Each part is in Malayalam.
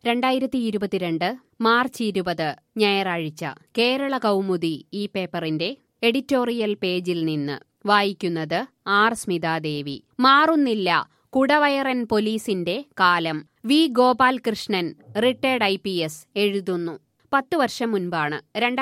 2022 മാർച്ച് 20 ഞായറാഴ്ച കേരള കൗമുദി ഈ പേപ്പറിന്റെ എഡിറ്റോറിയൽ പേജിൽ നിന്ന് വായിക്കുന്നത് ആർ സ്മിതാദേവി. മാറുന്നില്ല കുടവയറൻ പോലീസിന്റെ കാലം. വി ഗോപാൽകൃഷ്ണൻ റിട്ടയർഡ് IPS എഴുതുന്നു. 10 വർഷം മുൻപാണ്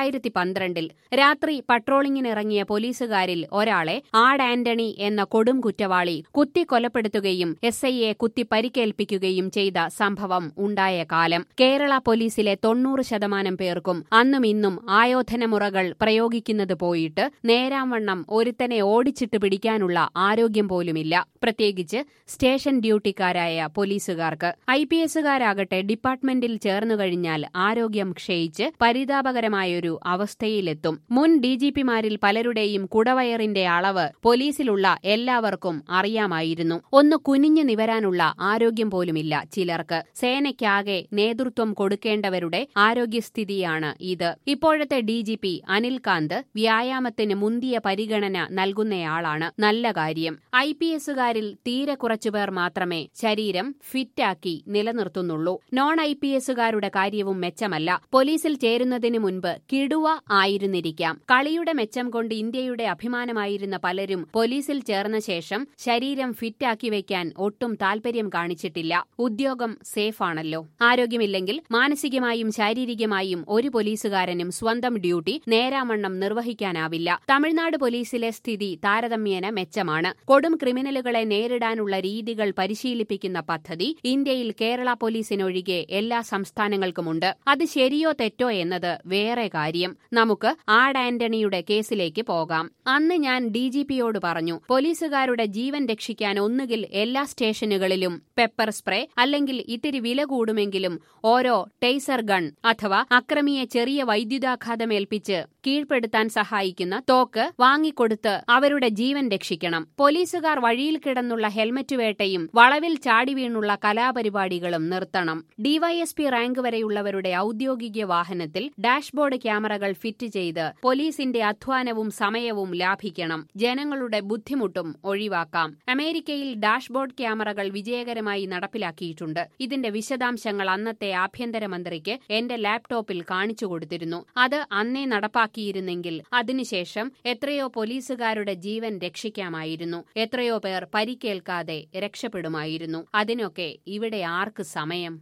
2012 രാത്രി പട്രോളിങ്ങിനിറങ്ങിയ പോലീസുകാരിൽ ഒരാളെ ആഡ് ആന്റണി എന്ന കൊടും കുറ്റവാളി കുത്തിക്കൊലപ്പെടുത്തുകയും SIയെ കുത്തി പരിക്കേൽപ്പിക്കുകയും ചെയ്ത സംഭവം ഉണ്ടായ കാലം. കേരള പോലീസിലെ 90% പേർക്കും അന്നും ഇന്നും ആയോധനമുറകൾ പ്രയോഗിക്കുന്നത് പോയിട്ട് നേരാംവണ്ണം ഒരുത്തനെ ഓടിച്ചിട്ട് പിടിക്കാനുള്ള ആരോഗ്യം പോലുമില്ല. പ്രത്യേകിച്ച് സ്റ്റേഷൻ ഡ്യൂട്ടിക്കാരായ പോലീസുകാർക്ക്. IPSകാരാകട്ടെ ഡിപ്പാർട്ട്മെന്റിൽ ചേർന്നുകഴിഞ്ഞാൽ ആരോഗ്യം ക്ഷയിച്ച് പരിതാപകരമായൊരു അവസ്ഥയിലെത്തും. മുൻ DGPമാരിൽ പലരുടെയും കുടവയറിന്റെ അളവ് പോലീസിലുള്ള എല്ലാവർക്കും അറിയാമായിരുന്നു. ഒന്ന് കുനിഞ്ഞു നിവരാനുള്ള ആരോഗ്യം പോലുമില്ല ചിലർക്ക്. സേനയ്ക്കാകെ നേതൃത്വം കൊടുക്കേണ്ടവരുടെ ആരോഗ്യസ്ഥിതിയാണ് ഇത്. ഇപ്പോഴത്തെ DGP അനിൽകാന്ത് വ്യായാമത്തിന് മുന്തിയ പരിഗണന നൽകുന്നയാളാണ്. നല്ല കാര്യം. IPSകാരിൽ തീരെ കുറച്ചുപേർ മാത്രമേ ശരീരം ഫിറ്റാക്കി നിലനിർത്തുന്നുള്ളൂ. നോൺ IPSകാരുടെ കാര്യവും മെച്ചമല്ല. പോലീസിൽ ചേരുന്നതിന് മുൻപ് കിടുവ ആയിരുന്നിരിക്കാം. കളിയുടെ മെച്ചം കൊണ്ട് ഇന്ത്യയുടെ അഭിമാനമായിരുന്ന പലരും പോലീസിൽ ചേർന്ന ശേഷം ശരീരം ഫിറ്റാക്കി വയ്ക്കാൻ ഒട്ടും താൽപര്യം കാണിച്ചിട്ടില്ല. ഉദ്യോഗം സേഫാണല്ലോ. ആരോഗ്യമില്ലെങ്കിൽ മാനസികമായും ശാരീരികമായും ഒരു പോലീസുകാരനും സ്വന്തം ഡ്യൂട്ടി നേരാവണ്ണം നിർവഹിക്കാനാവില്ല. തമിഴ്നാട് പോലീസിലെ സ്ഥിതി താരതമ്യേന മെച്ചമാണ്. കൊടും ക്രിമിനലുകളെ നേരിടാനുള്ള രീതികൾ പരിശീലിപ്പിക്കുന്ന പദ്ധതി ഇന്ത്യയിൽ കേരള പോലീസിനൊഴികെ എല്ലാ സംസ്ഥാനങ്ങൾക്കുമുണ്ട്. അത് ശരിയോ തെറ്റോ എന്നത് വേറെ കാര്യം. നമുക്ക് ആഡ് ആന്റണിയുടെ കേസിലേക്ക് പോകാം. അന്ന് ഞാൻ DGPയോട് പറഞ്ഞു, പോലീസുകാരുടെ ജീവൻ രക്ഷിക്കാൻ ഒന്നുകിൽ എല്ലാ സ്റ്റേഷനുകളിലും പെപ്പർ സ്പ്രേ അല്ലെങ്കിൽ ഇത്തിരി വില കൂടുമെങ്കിലും ഓരോ ടേസർ ഗൺ അഥവാ അക്രമിയെ ചെറിയ വൈദ്യുതാഘാതമേൽപ്പിച്ച് കീഴ്പ്പെടുത്താൻ സഹായിക്കുന്ന തോക്ക് വാങ്ങിക്കൊടുത്ത് അവരുടെ ജീവൻ രക്ഷിക്കണം. പോലീസുകാർ വഴിയിൽ കിടന്നുള്ള ഹെൽമറ്റ് വേട്ടയും വളവിൽ ചാടി വീണുള്ള കലാപരിപാടികളും നിർത്തണം. DYSP റാങ്ക് വരെയുള്ളവരുടെ ഔദ്യോഗിക വാഹനത്തിൽ ഡാഷ്ബോർഡ് ക്യാമറകൾ ഫിറ്റ് ചെയ്ത് പോലീസിന്റെ അധ്വാനവും സമയവും ലാഭിക്കണം. ജനങ്ങളുടെ ബുദ്ധിമുട്ടും ഒഴിവാക്കാം. അമേരിക്കയിൽ ഡാഷ്ബോർഡ് ക്യാമറകൾ വിജയകരമായി നടപ്പിലാക്കിയിട്ടുണ്ട്. ഇതിന്റെ വിശദാംശങ്ങൾ അന്നത്തെ ആഭ്യന്തരമന്ത്രിക്ക് എന്റെ ലാപ്ടോപ്പിൽ കാണിച്ചു കൊടുത്തിരുന്നു. അത് അന്നേ നടപ്പാക്കിയിരുന്നെങ്കിൽ അതിനുശേഷം എത്രയോ പോലീസുകാരുടെ ജീവൻ രക്ഷിക്കാമായിരുന്നു. എത്രയോ പേർ പരിക്കേൽക്കാതെ രക്ഷപ്പെടുമായിരുന്നു. അതിനൊക്കെ ഇവിടെ ആർക്ക് സമയം?